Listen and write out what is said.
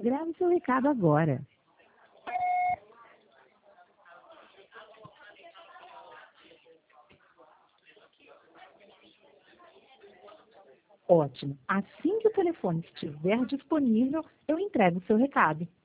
Grave seu recado agora. Ótimo. Assim que o telefone estiver disponível, eu entrego o seu recado.